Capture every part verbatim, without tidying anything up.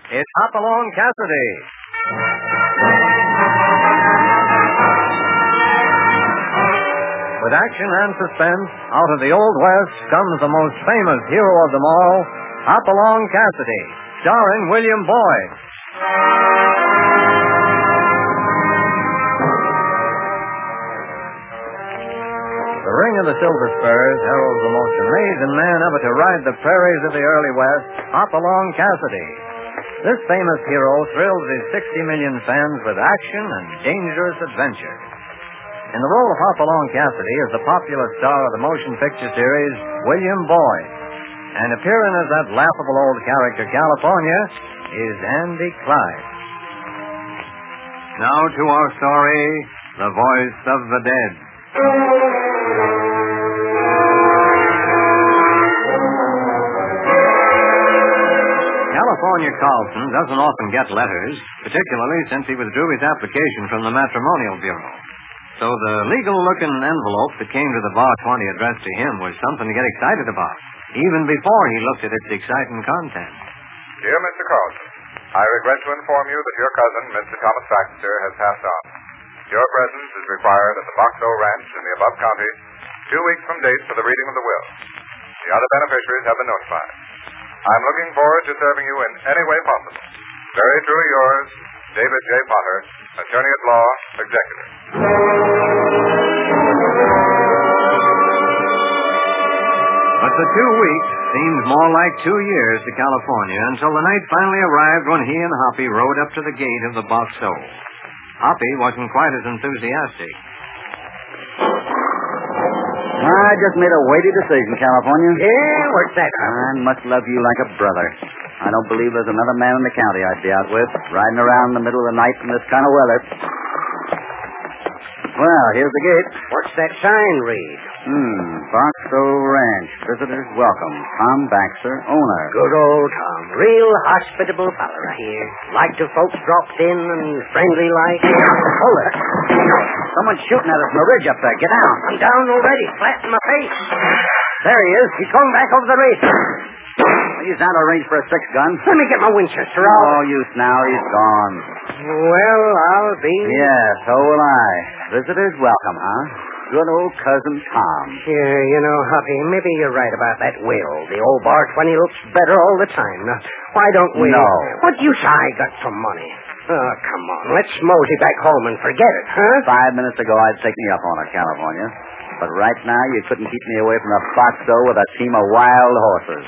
It's Hopalong Cassidy. With action and suspense, out of the Old West comes the most famous hero of them all, Hopalong Cassidy, starring William Boyd. The ring of the Silver Spurs heralds the most amazing man ever to ride the prairies of the early West, Hopalong Cassidy. This famous hero thrills his sixty million fans with action and dangerous adventure. In the role of Hopalong Cassidy is the popular star of the motion picture series, William Boyd. And appearing as that laughable old character, California, is Andy Clyde. Now to our story, The Voice of the Dead. California Carlson doesn't often get letters, particularly since he withdrew his application from the Matrimonial Bureau. So the legal-looking envelope that came to the Bar twenty addressed to him was something to get excited about, even before he looked at its exciting content. Dear Mister Carlson, I regret to inform you that your cousin, Mister Thomas Baxter, has passed on. Your presence is required at the Box O Ranch in the above county two weeks from date for the reading of the will. The other beneficiaries have been notified. I'm looking forward to serving you in any way possible. Very truly yours, David J. Potter, Attorney at Law, Executive. But the two weeks seemed more like two years to California until the night finally arrived when he and Hoppy rode up to the gate of the Box O. Hoppy wasn't quite as enthusiastic. I just made a weighty decision, California. Yeah, what's that? I must love you like a brother. I don't believe there's another man in the county I'd be out with, riding around in the middle of the night in this kind of weather. Well, here's the gate. What's that sign read? Hmm, Box O Ranch. Visitors welcome. Tom Baxter, owner. Good old Tom. Real hospitable fella here. Like to folks dropped in and friendly like. Hold it. Someone's shooting at us from the ridge up there. Get down. I'm down already. Flat in my face. There he is. He's going back over the ridge. He's down to range for a six gun. Let me get my Winchester No out. use now. He's gone. Well, I'll be... Yeah, so will I. Visitors welcome, huh? Good old cousin Tom. Yeah, you know, Hoppy, maybe you're right about that will. The old Bar twenty looks better all the time. Now, why don't we... No. What use I got some money? Oh, come on. Let's mosey back home and forget it, huh? Five minutes ago, I'd take me up on it, California. But right now, you couldn't keep me away from the Box O with a team of wild horses.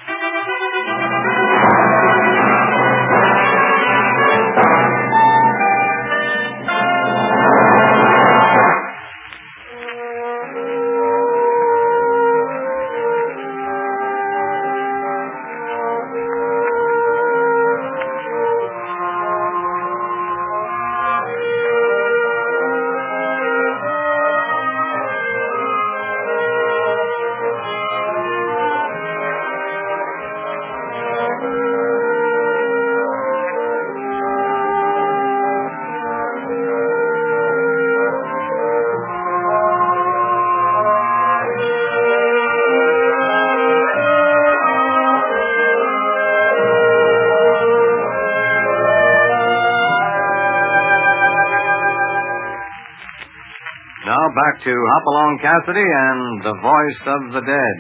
Now back to Hopalong Cassidy and The Voice of the Dead.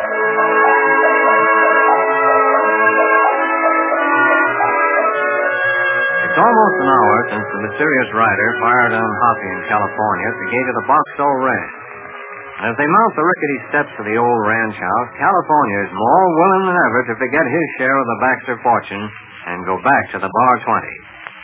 It's almost an hour since the mysterious rider fired on Hoppy in California at the gate of the Box O Ranch. As they mount the rickety steps of the old ranch house, California is more willing than ever to forget his share of the Baxter fortune and go back to the Bar twenty.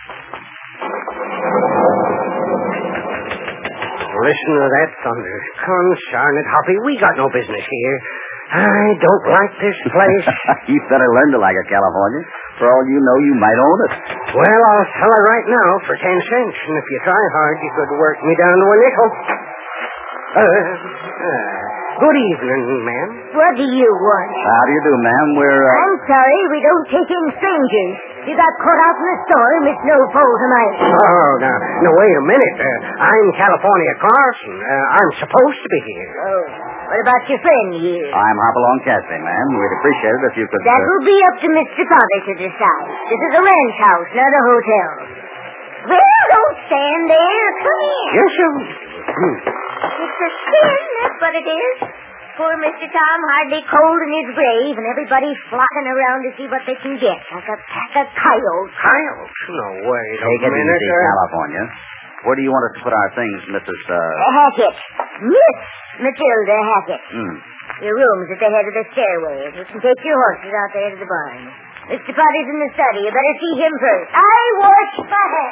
Listen to that thunder. Consarn it, Hoppy. We got no business here. I don't like this place. You better learn to like it, California. For all you know, you might own it. Well, I'll sell it right now for ten cents. And if you try hard, you could work me down to a nickel. Uh, uh, good evening, ma'am. What do you want? How do you do, ma'am? We're, uh... I'm sorry, we don't take in strangers. You got caught out in the storm. It's no fault of mine. Oh, now, now wait a minute. Uh, I'm California Carlson. Uh, I'm supposed to be here. Oh. What about your friend here? I'm Hopalong Cassidy, ma'am. We'd appreciate it if you could... That uh, will be up to Mister Potter to decide. This is a ranch house, not a hotel. Well, don't stand there. Come in. Yes, sir. It's a sin, that's what it is. Poor Mister Tom hardly cold in his grave, and everybody flocking around to see what they can get, like a pack of coyotes. Coyotes? No way. Take it easy, California. Where do you want us to put our things, Missus Uh... Hackett. Miss Matilda Hackett. Hmm. Your room's at the head of the stairway. You can take your horses out there to the barn. Mister Potter's in the study. You better see him first. I watch Potter.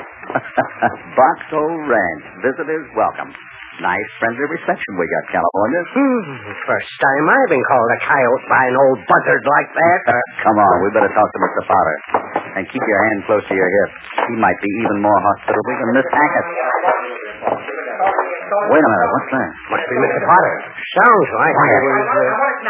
Boxo Ranch. Visitors welcome. Nice, friendly reception we got, California. Hmm. First time I've been called a coyote by an old buzzard like that. Uh, come on, we better talk to Mister Potter. And keep your hand close to your hip. He might be even more hospitable than Miss Hackett. Wait a minute, what's that? Must be Mister Potter. Sounds like it was... Uh...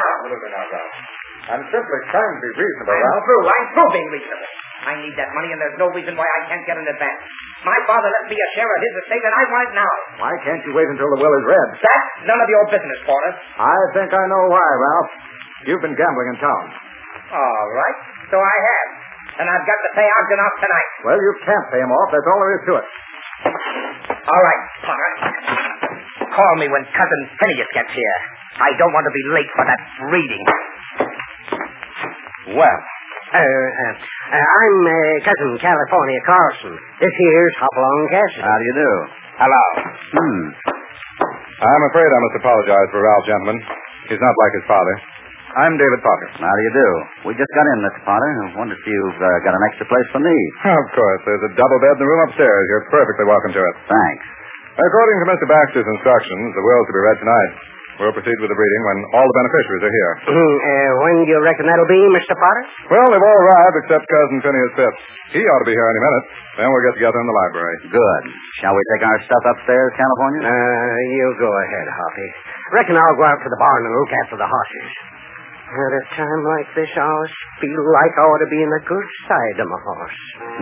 I'm simply trying to be reasonable, I'm Ralph. through. I'm through being reasonable. I need that money, and there's no reason why I can't get an advance. My father left me a share of his estate, and I want it now. Why can't you wait until the will is read? That's none of your business, Porter. I think I know why, Ralph. You've been gambling in town. All right. So I have. And I've got to pay Ogden off tonight. Well, you can't pay him off. That's all there is to it. All right, Potter. Call me when Cousin Phineas gets here. I don't want to be late for that reading. Well, uh, uh, uh, I'm uh, Cousin California Carlson. This here's Hopalong Cassidy. How do you do? Hello. Hmm. I'm afraid I must apologize for Ralph, gentlemen. He's not like his father. I'm David Potter. How do you do? We just got in, Mister Potter. I wonder if you've uh, got an extra place for me. Of course. There's a double bed in the room upstairs. You're perfectly welcome to it. Thanks. According to Mister Baxter's instructions, the will's to be read tonight. We'll proceed with the reading when all the beneficiaries are here. uh, when do you reckon that'll be, Mister Potter? Well, they've all arrived except Cousin Phineas Phipps. He ought to be here any minute. Then we'll get together in the library. Good. Shall we take our stuff upstairs, California? Uh, you go ahead, Hoppy. Reckon I'll go out to the barn and look after the horses. At a time like this, I always feel like I ought to be in the good side of my horse.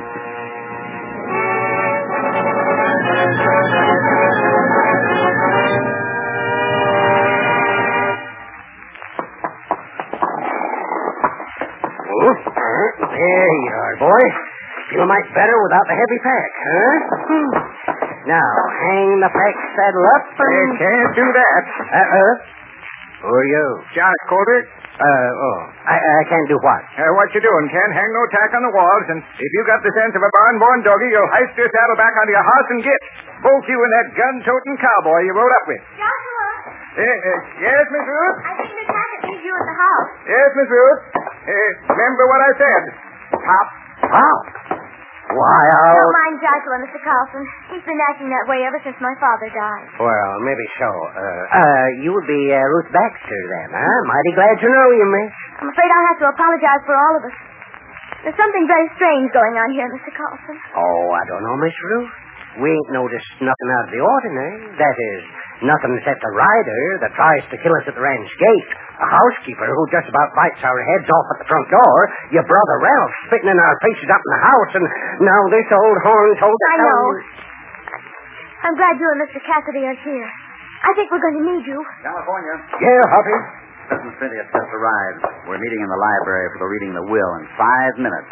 There you are, boy. Feel a mite better without the heavy pack, huh? Hmm. Now, hang the pack saddle up and... You can't do that. Uh-uh. Who are you? Josh Coulter. Uh, oh. I, I can't do what? Uh, what you doing, Ken? Hang no tack on the walls, and if you got the sense of a barn-born doggy, you'll heist your saddle back onto your horse and get both you and that gun-toting cowboy you rode up with. Joshua, Uh, uh, yes, Miss Ruth? I think Miss Hackett needs you at the house. Yes, Miss Ruth. Uh, remember what I said. Pop. Pop? Why, I'll... Don't mind Joshua, Mister Carlson. He's been acting that way ever since my father died. Well, maybe so. Uh, uh, you would be uh, Ruth Baxter then, huh? Mighty glad to know you, miss. I'm afraid I'll have to apologize for all of us. There's something very strange going on here, Mister Carlson. Oh, I don't know, Miss Ruth. We ain't noticed nothing out of the ordinary. That is, nothing except a rider that tries to kill us at the ranch gate, a housekeeper who just about bites our heads off at the front door, your brother Ralph spitting in our faces up in the house, and now this old horn told us... I know. I'm glad you and Mister Cassidy are here. I think we're going to need you. California. Yeah, Hoppy. Cousin Phineas just arrived. We're meeting in the library for the reading of the will in five minutes.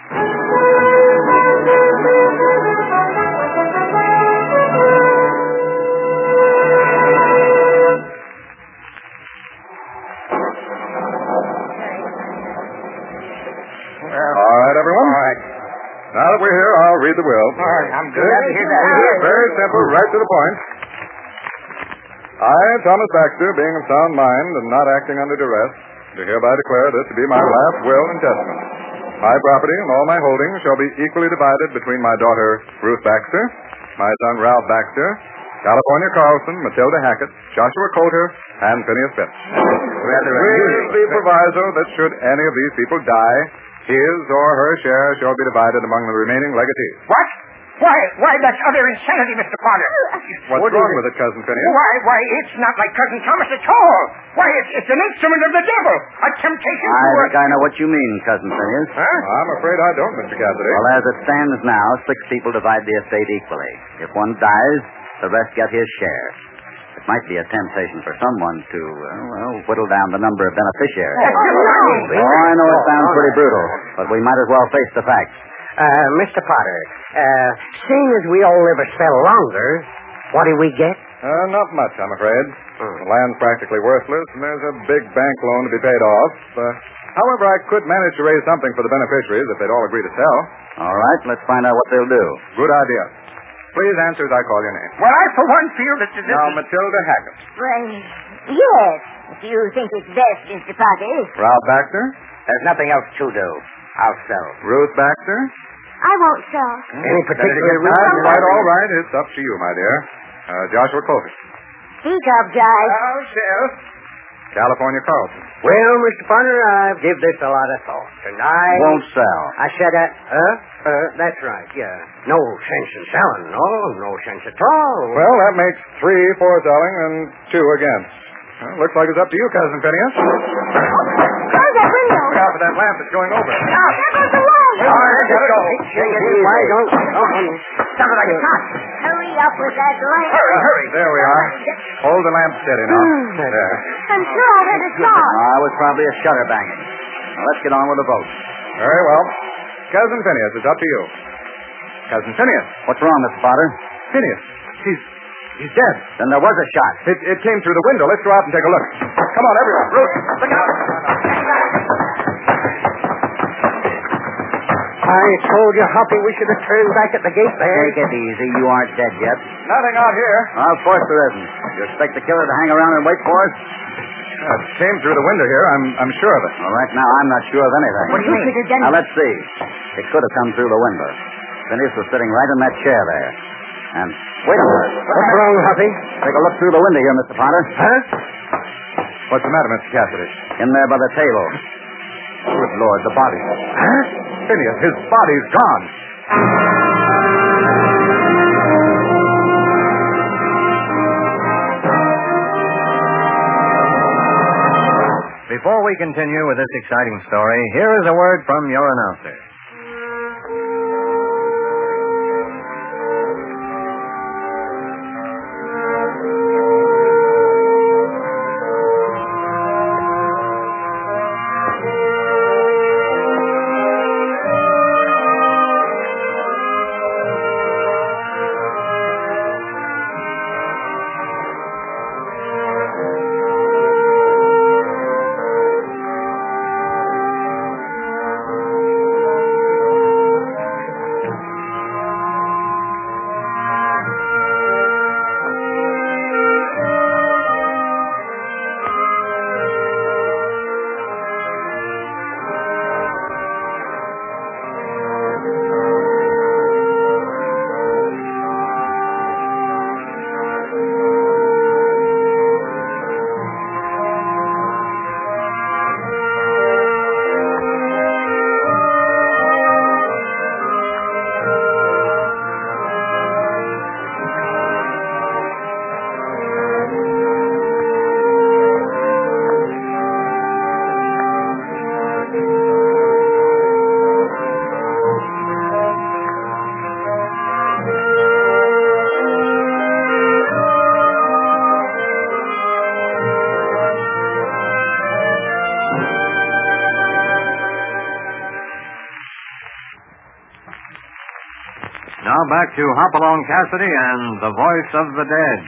All right, everyone. All right. Now that we're here, I'll read the will. All right, I'm glad to hear that. Very simple, right to the point. I, Thomas Baxter, being of sound mind and not acting under duress, do hereby declare this to be my last will and testament. My property and all my holdings shall be equally divided between my daughter, Ruth Baxter, my son, Ralph Baxter, California Carlson, Matilda Hackett, Joshua Coulter, and Phineas Phipps. Rather With the proviso that should any of these people die, his or her share shall be divided among the remaining legatees. What? Why, why, that's utter insanity, Mister Potter. What's What wrong is it? with it, Cousin Phineas? Why, why, it's not like Cousin Thomas at all. Why, it's, it's an instrument of the devil. A temptation I to... think I know what you mean, Cousin Phineas. Huh? I'm afraid I don't, Mister Cassidy. Well, as it stands now, six people divide the estate equally. If one dies, the rest get his share. The Might be a temptation for someone to, uh, well, whittle down the number of beneficiaries. Oh, Oh, I know it sounds pretty brutal, but we might as well face the facts. Uh, Mister Potter, uh, seeing as we all live a spell longer, what do we get? Uh, not much, I'm afraid. Hmm. The land's practically worthless, and there's a big bank loan to be paid off. Uh, however, I could manage to raise something for the beneficiaries if they'd all agree to sell. All right, let's find out what they'll do. Good idea. Please answer as I call your name. Well, I, for one, feel that this Now, is... Matilda Hackett. Well, yes, if you think it's best, Mister Potter. Ralph Baxter. There's nothing else to do. I'll sell. Ruth Baxter. I won't sell. Any particular All reason? right, all right. It's up to you, my dear. Uh, Joshua Clovis. Speak up, Josh. I'll sell. California Carlson. Well, Mister Potter, I've give this a lot of thought, and I... Won't sell. I said that, huh? Uh, that's right, yeah. No sense in selling, no, no sense at all. Well, that makes three for selling and two against. Well, looks like it's up to you, Cousin Phineas. Close that window. Look out for that lamp that's going over. There goes the light. All right, Let gotta go. Why don't... Oh, Sounded like a shot. Hurry up with that light. Hurry, hurry. There we are. Hold the lamp steady now. There. I'm sure I heard a shot. Ah, it was probably a shutter banging. Now, let's get on with the vote. Very well. Cousin Phineas, it's up to you. Cousin Phineas. What's wrong, Mister Potter? Phineas. He's... he's dead. Then there was a shot. It, it came through the window. Let's go out and take a look. Come on, everyone. Ruth, look out. I told you, Hoppy, we should have turned back at the gate there. Take it easy. You aren't dead yet. Nothing out here. Well, of course there isn't. You expect the killer to hang around and wait for us? Uh, it came through the window here. I'm, I'm sure of it. Well, right now, I'm not sure of anything. What do you mean? could have done Now, let's see. It could have come through the window. Phineas was sitting right in that chair there. And, wait a minute. What's wrong, Hoppy? Take a look through the window here, Mister Potter. Huh? What's the matter, Mister Cassidy? In there by the table. Good Lord, the body. Huh? Phineas, his body's gone. Before we continue with this exciting story, here is a word from your announcer. Now back to Hopalong Cassidy and the Voice of the Dead.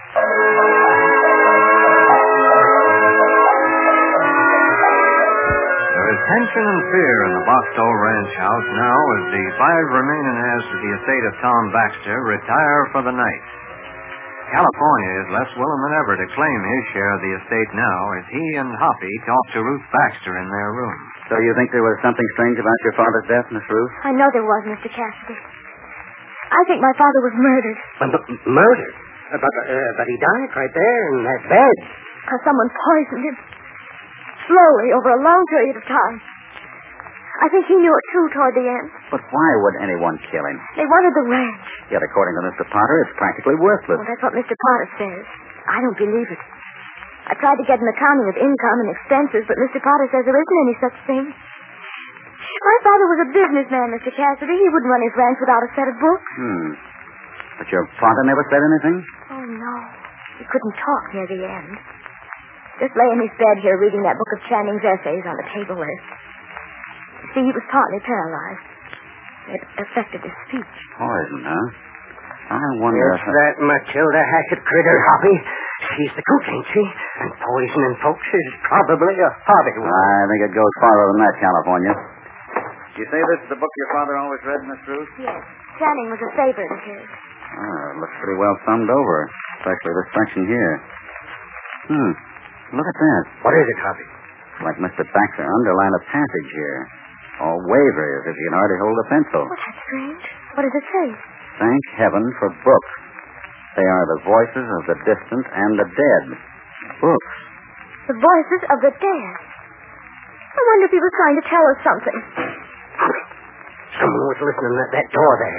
There is tension and fear in the Boxtel Ranch house now as the five remaining heirs to the estate of Tom Baxter retire for the night. California is less willing than ever to claim his share of the estate now as he and Hoppy talk to Ruth Baxter in their room. So you think there was something strange about your father's death, Miss Ruth? I know there was, Mister Cassidy. I think my father was murdered. M- m- murdered? Uh, but, uh, but he died right there in that bed. Because someone poisoned him. Slowly, over a long period of time. I think he knew it, too, toward the end. But why would anyone kill him? They wanted the ranch. Yet, according to Mister Potter, it's practically worthless. Well, that's what Mister Potter says. I don't believe it. I tried to get an accounting of income and expenses, but Mister Potter says there isn't any such thing. My father was a businessman, Mister Cassidy. He wouldn't run his ranch without a set of books. Hmm. But your father never said anything? Oh, no. He couldn't talk near the end. Just lay in his bed here reading that book of Channing's essays on the table there. You see, he was partly paralyzed. It affected his speech. Poison, huh? I wonder Is if... that Matilda Hackett critter, Hoppy? She's the cook, ain't she? And poisoning folks is probably a hobby one. I think it goes farther than that, California. You say this is the book your father always read, Miss Ruth? Yes. Channing was a favorite of his. Oh, it looks pretty well thumbed over, especially this section here. Hmm. Look at that. What is it, Hoppy? Like Mister Baxter underlined a passage here. All wavery, as if he can hardly hold a pencil. Oh, that's strange. What does it say? Thank heaven for books. They are the voices of the distant and the dead. Books. The voices of the dead. I wonder if he was trying to tell us something. Someone was listening at that door there.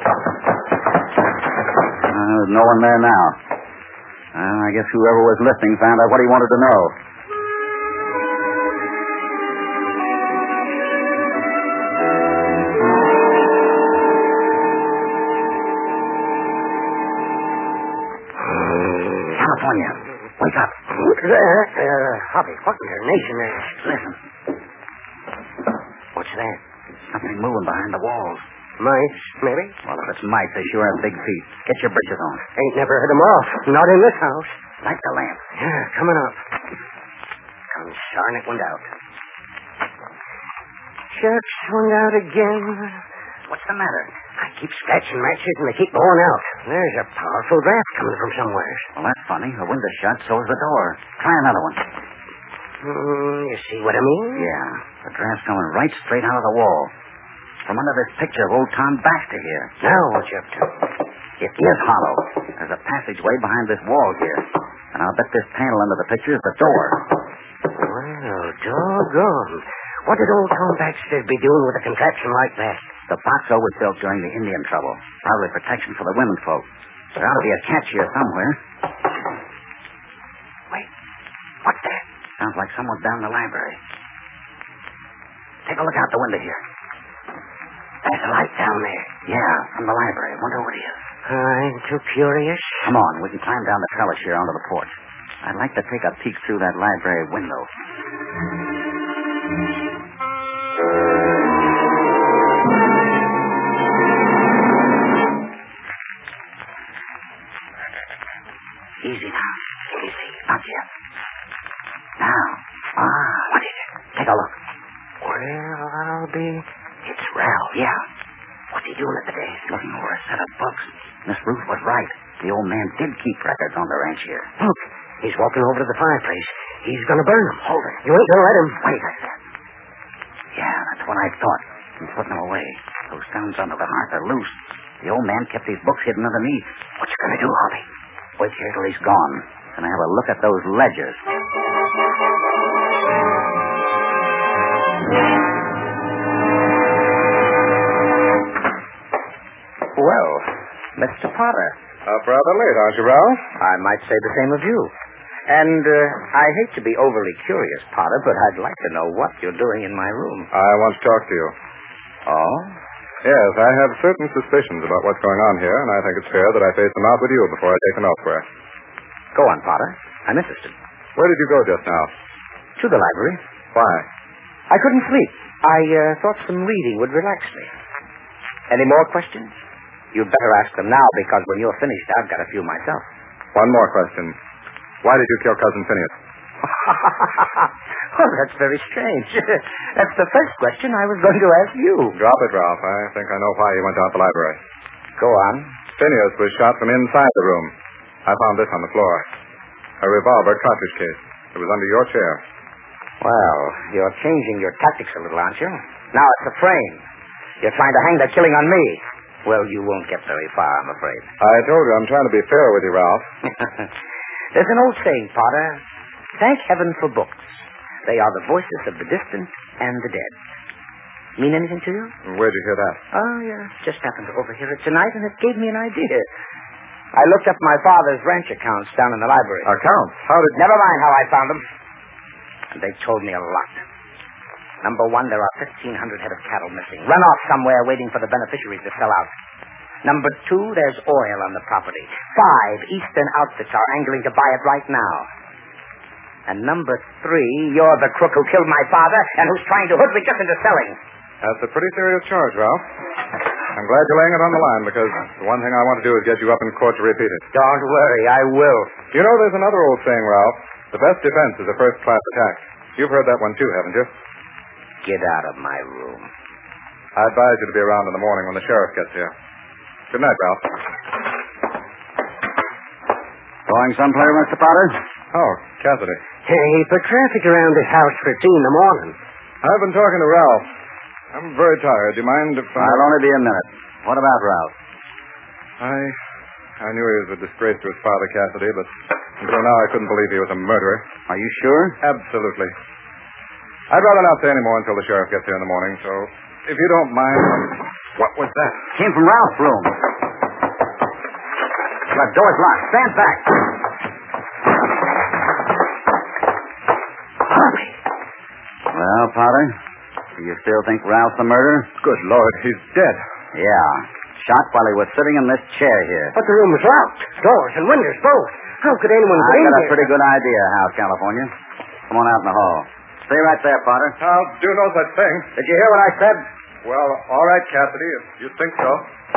Uh, there's no one there now. Well, I guess whoever was listening found out what he wanted to know. California, wake up. Uh, uh, Hoppy, what in the nation is... Listen. What's that? Something moving behind the walls. Mice, maybe? Well, if it's mice, they sure have big feet. Get your britches on. Ain't never heard 'em off. Not in this house. Light the lamp. Yeah, coming up. Consarn it went out. Shucks, went out again. What's the matter? I keep scratching matches and they keep going out. There's a powerful draft coming from somewhere. Well, that's funny. The window's shut, so is the door. Try another one. Hmm, you see what I mean? Yeah, the draft's coming right straight out of the wall. From under this picture of old Tom Baxter here. Now what you up to? It is hollow. There's a passageway behind this wall here. And I'll bet this panel under the picture is the door. Well, doggone. What did old Tom Baxter be doing with a contraption like that? The boxo was built during the Indian trouble. Probably protection for the women folk. There ought to be a catch here somewhere. Wait. What's that? Sounds like someone's down in the library. Take a look out the window here. There's a light down there. Yeah, from the library. Wonder what it is. I'm too curious. Come on, we can climb down the trellis here onto the porch. I'd like to take a peek through that library window. Easy now. Easy. Not yet. Now. Ah, what is it? Take a look. Well, I'll be... It's Ralph. Yeah. What's he doing at the desk? Looking over a set of books. Miss Ruth was right. The old man did keep records on the ranch here. Look, he's walking over to the fireplace. He's going to burn them. Hold it. You ain't going to let him. Wait, I said. Yeah, that's what I thought. He's putting them away. Those stones under the hearth are loose. The old man kept these books hidden underneath. What you going to do, Hoppy? Wait here till he's gone. Then I have a look at those ledgers. Well, Mister Potter. Up rather late, aren't you, Ralph? I might say the same of you. And uh, I hate to be overly curious, Potter, but I'd like to know what you're doing in my room. I want to talk to you. Oh? Yes, I have certain suspicions about what's going on here, and I think it's fair that I face them out with you before I take them elsewhere. Go on, Potter. I'm interested. Where did you go just now? To the library. Why? I couldn't sleep. I uh, thought some reading would relax me. Any more questions? You'd better ask them now, because when you're finished, I've got a few myself. One more question. Why did you kill Cousin Phineas? Oh, that's very strange. That's the first question I was going to ask you. Drop it, Ralph. I think I know why he went out the library. Go on. Phineas was shot from inside the room. I found this on the floor. A revolver cartridge case. It was under your chair. Well, you're changing your tactics a little, aren't you? Now it's a frame. You're trying to hang the killing on me. Well, you won't get very far, I'm afraid. I told you I'm trying to be fair with you, Ralph. There's an old saying, Potter. Thank heaven for books. They are the voices of the distant and the dead. Mean anything to you? Where'd you hear that? Oh, yeah. Just happened to overhear it tonight, and it gave me an idea. I looked up my father's ranch accounts down in the library. Accounts? How did... Never mind how I found them. And they told me a lot. Number one, there are fifteen hundred head of cattle missing. Run off somewhere waiting for the beneficiaries to sell out. Number two, there's oil on the property. Five, Eastern outfits are angling to buy it right now. And number three, you're the crook who killed my father and who's trying to hoodwink us into selling. That's a pretty serious charge, Ralph. I'm glad you're laying it on the line because the one thing I want to do is get you up in court to repeat it. Don't worry, I will. You know, there's another old saying, Ralph. The best defense is a first-class attack. You've heard that one too, haven't you? Get out of my room. I advise you to be around in the morning when the sheriff gets here. Good night, Ralph. Going someplace, Mister Potter? Oh, Cassidy. Hey, put traffic around this house for tea in the morning. I've been talking to Ralph. I'm very tired. Do you mind if I... I'll only be a minute. What about Ralph? I... I knew he was a disgrace to his father, Cassidy, but until now I couldn't believe he was a murderer. Are you sure? Absolutely. I'd rather not say any more until the sheriff gets here in the morning, so if you don't mind... What was that? Came from Ralph's room. The door's locked. Stand back. Harvey. Well, Potter, do you still think Ralph's the murderer? Good Lord, he's dead. Yeah. Shot while he was sitting in this chair here. But the room was locked. Doors and windows both. How could anyone I get in got a here? pretty good idea, House, California. Come on out in the hall. Stay right there, Potter. I'll do no such thing. Did you hear what I said? Well, all right, Cassidy, if you think so.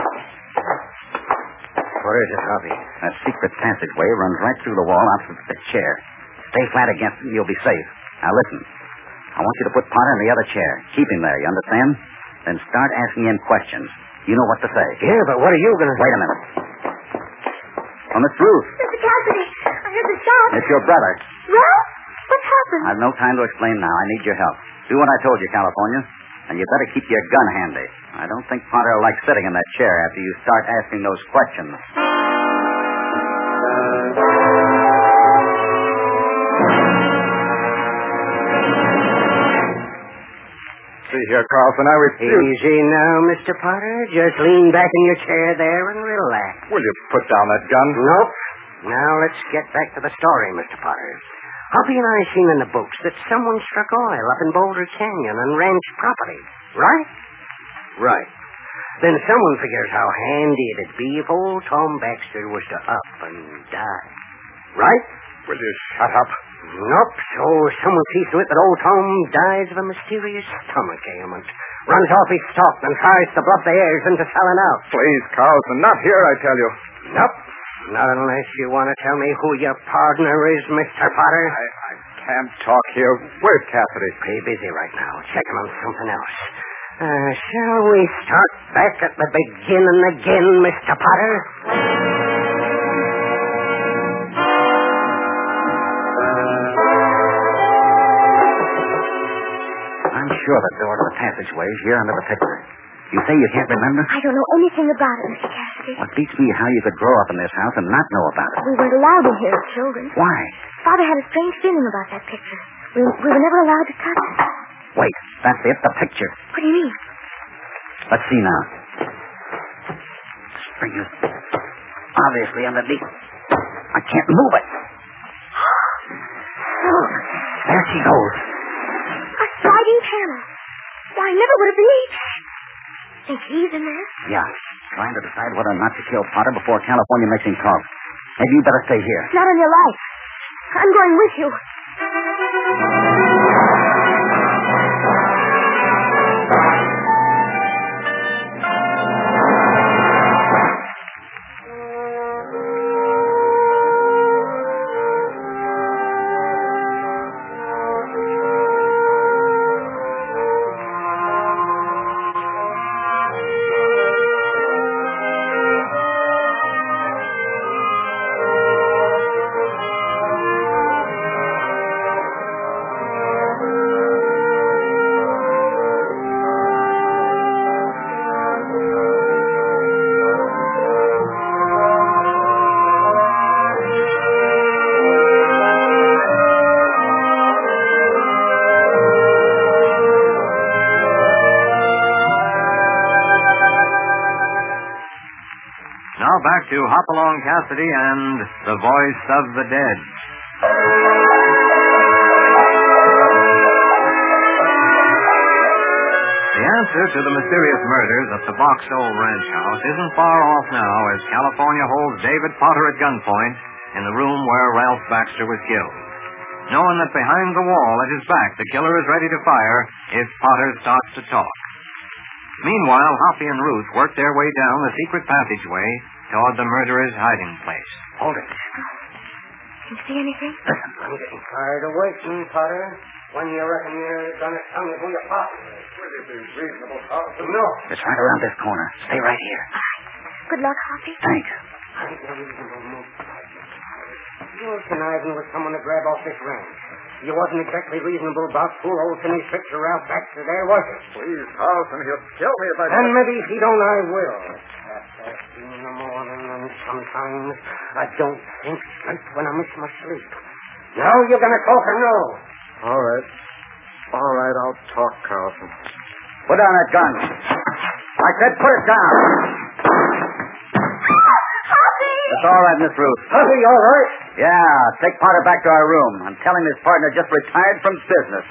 Where is it, Harvey? That secret passageway runs right through the wall opposite the chair. Stay flat against it and you'll be safe. Now listen. I want you to put Potter in the other chair. Keep him there, you understand? Then start asking him questions. You know what to say. Yeah, but what are you going to... Wait a minute. Oh, Miss Ruth. Mister Cassidy, I heard the shot. It's your brother. Ralph? What's happened? I've no time to explain now. I need your help. Do what I told you, California. And you better keep your gun handy. I don't think Potter will like sitting in that chair after you start asking those questions. See here, Carlson, I refuse... Easy now, Mister Potter. Just lean back in your chair there and relax. Will you put down that gun? Nope. Now let's get back to the story, Mister Potter. Hoppy and I seen in the books that someone struck oil up in Boulder Canyon on ranch property. Right? Right. Then someone figures how handy it'd be if old Tom Baxter was to up and die. Right? Will you shut up? Nope. So someone sees to it that old Tom dies of a mysterious stomach ailment. Runs off his stock and tries to bluff the heirs into selling out. Please, Carlson, not here, I tell you. Nope. Not unless you want to tell me who your partner is, Mister Potter. I, I can't talk here. Where's Cassidy? Pretty busy right now, checking on something else. Uh, shall we start back at the beginning again, Mister Potter? I'm sure the door to the passageway is here under the picture. You say you can't remember? I don't know anything about it, Mister Cassidy. What beats me how you could grow up in this house and not know about it. We weren't allowed in here as children. Why? Father had a strange feeling about that picture. We, we were never allowed to touch it. Wait, that's it, the picture. What do you mean? Let's see now. Spring is obviously underneath. I can't move it. Look, There she goes. a sliding panel. Why, I never would have believed. Think he's in there? Yeah, trying to decide whether or not to kill Potter before California makes him talk. Maybe you better stay here. Not on your life. I'm going with you. Now back to Hopalong Cassidy and The Voice of the Dead. The answer to the mysterious murders at the Box Hole Ranch House isn't far off now as California holds David Potter at gunpoint in the room where Ralph Baxter was killed. Knowing that behind the wall at his back the killer is ready to fire if Potter starts to talk. Meanwhile, Hoppy and Ruth work their way down the secret passageway toward the murderer's hiding place. Hold it. Can you see anything? Listen. I'm getting tired of waiting, Potter. When you reckon you're going to tell me who you're possible? Will you be reasonable, Carlson? No. It's right around this corner. Stay right here. Good luck, Hoppy. Thanks. I ain't no reasonable move. You're conniving with someone to grab off this ranch. You wasn't exactly reasonable about poor old Finney's picture Ralph Baxter there, was you? Please, Carlson, he'll kill me if I... And maybe if he don't, I will. Half past two in the morning, and sometimes I don't think straight when I miss my sleep. Now you're going to talk or no? All right. All right, I'll talk, Carlson. Put down that gun. I said put it down. It's all right, Miss Ruth. Hoppy, all right? Yeah, take Potter back to our room. I'm telling his partner just retired from business.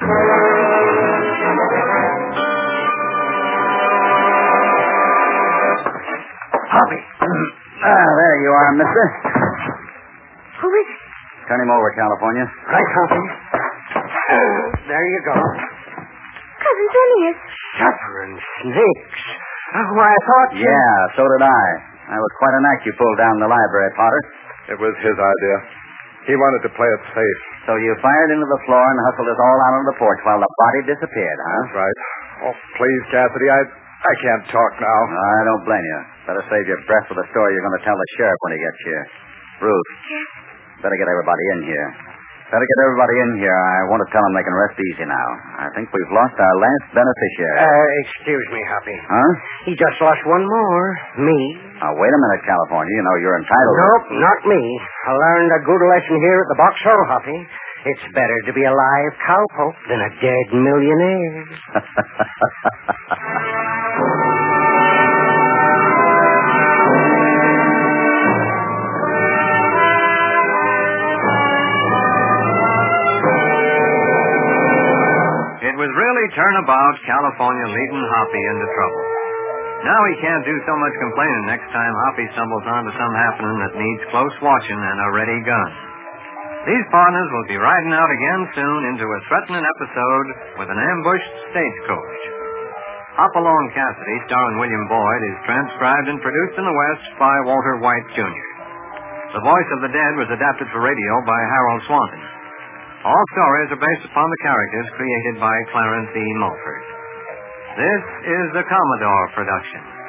Hoppy. Ah, there you are, mister. Who is it? Turn him over, California. Right, Hoppy. There you go. Cousin Phineas. Suffering snakes. Oh, why, I thought you... Yeah, so did I. That was quite an act you pulled down in the library, Potter. It was his idea. He wanted to play it safe. So you fired into the floor and hustled us all out on the porch while the body disappeared, huh? That's right. Oh, please, Cassidy, I I can't talk now. I don't blame you. Better save your breath for the story you're going to tell the sheriff when he gets here. Ruth, Yes. better get everybody in here. Better get everybody in here. I want to tell them they can rest easy now. I think we've lost our last beneficiary. Uh, excuse me, Hoppy. Huh? He just lost one more. Me. Now, wait a minute, California. You know you're entitled. Nope, not me. I learned a good lesson here at the Box Hole, Hoppy. It's better to be a live cowpoke than a dead millionaire. It was really turnabout California leading Hoppy into trouble. Now he can't do so much complaining next time Hoppy stumbles onto some happening that needs close watching and a ready gun. These partners will be riding out again soon into a threatening episode with an ambushed stagecoach. Hop Along Cassidy, starring William Boyd, is transcribed and produced in the West by Walter White, Junior The voice of the dead was adapted for radio by Harold Swanton. All stories are based upon the characters created by Clarence E. Mulford. This is the Commodore production.